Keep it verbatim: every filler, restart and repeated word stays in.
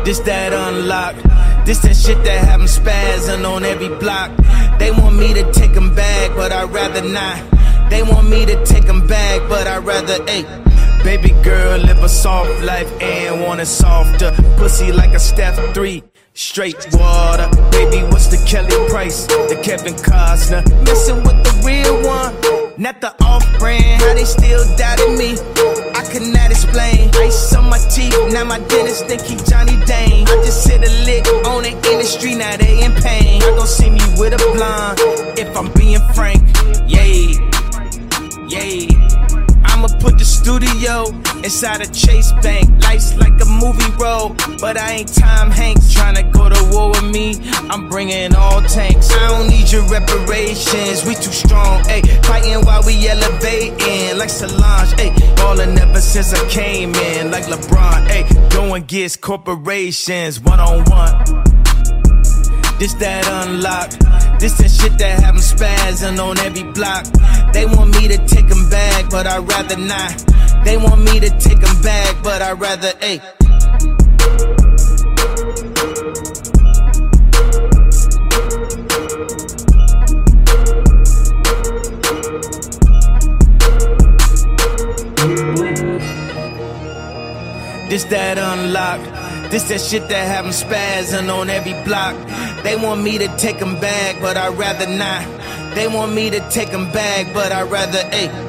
This that unlocked. This that shit that have them spazzing on every block. They want me to take them back, but I'd rather not. They want me to take them back, but I'd rather, ayy. Baby girl, live a soft life and want it softer. Pussy like a Steph three, straight water. Baby, what's the Kelly Price, the Kevin Costner? Messing with the real one, not the off-brand. How they still doubted me, I could not explain. Ice on my teeth, now my dentist think he Johnny Dane. I just hit a lick on the industry, now they in pain. I gon' see me with a blonde, if I'm being frank. Yay, yay. I'ma put the studio inside a Chase Bank. Life's like a movie role, but I ain't Tom Hanks. Tryna go to war with me, I'm bringing all tanks. I don't need your reparations, we too strong, ayy. Fighting while we elevating, like Solange, ayy. Ballin' ever since I came in, like LeBron, ayy. Going against corporations, one-on-one. This that unlocked. This that shit that have them spazzing on every block. They want me to take them back, but I'd rather not. They want me to take them back, but I'd rather, ayy. This that unlocked. This that shit that have them spazzing on every block. They want me to take them back, but I'd rather not. They want me to take them back, but I'd rather, ayy.